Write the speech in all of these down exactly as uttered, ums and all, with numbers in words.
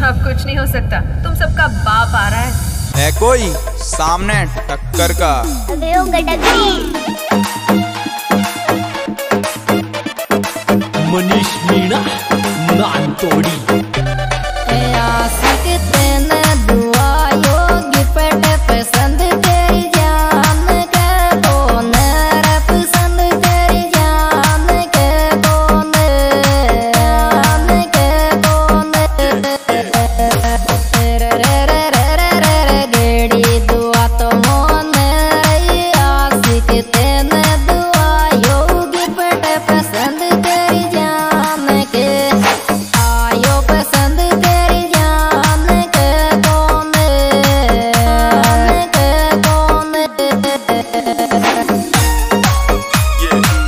अब कुछ नहीं हो सकता, तुम सबका बाप आ रहा है। है कोई सामने टक्कर का? अबे ओ गटकरी। मनीष मीणा नान तोड़ी।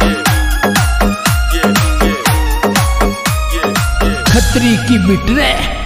खतरी की बिटरे।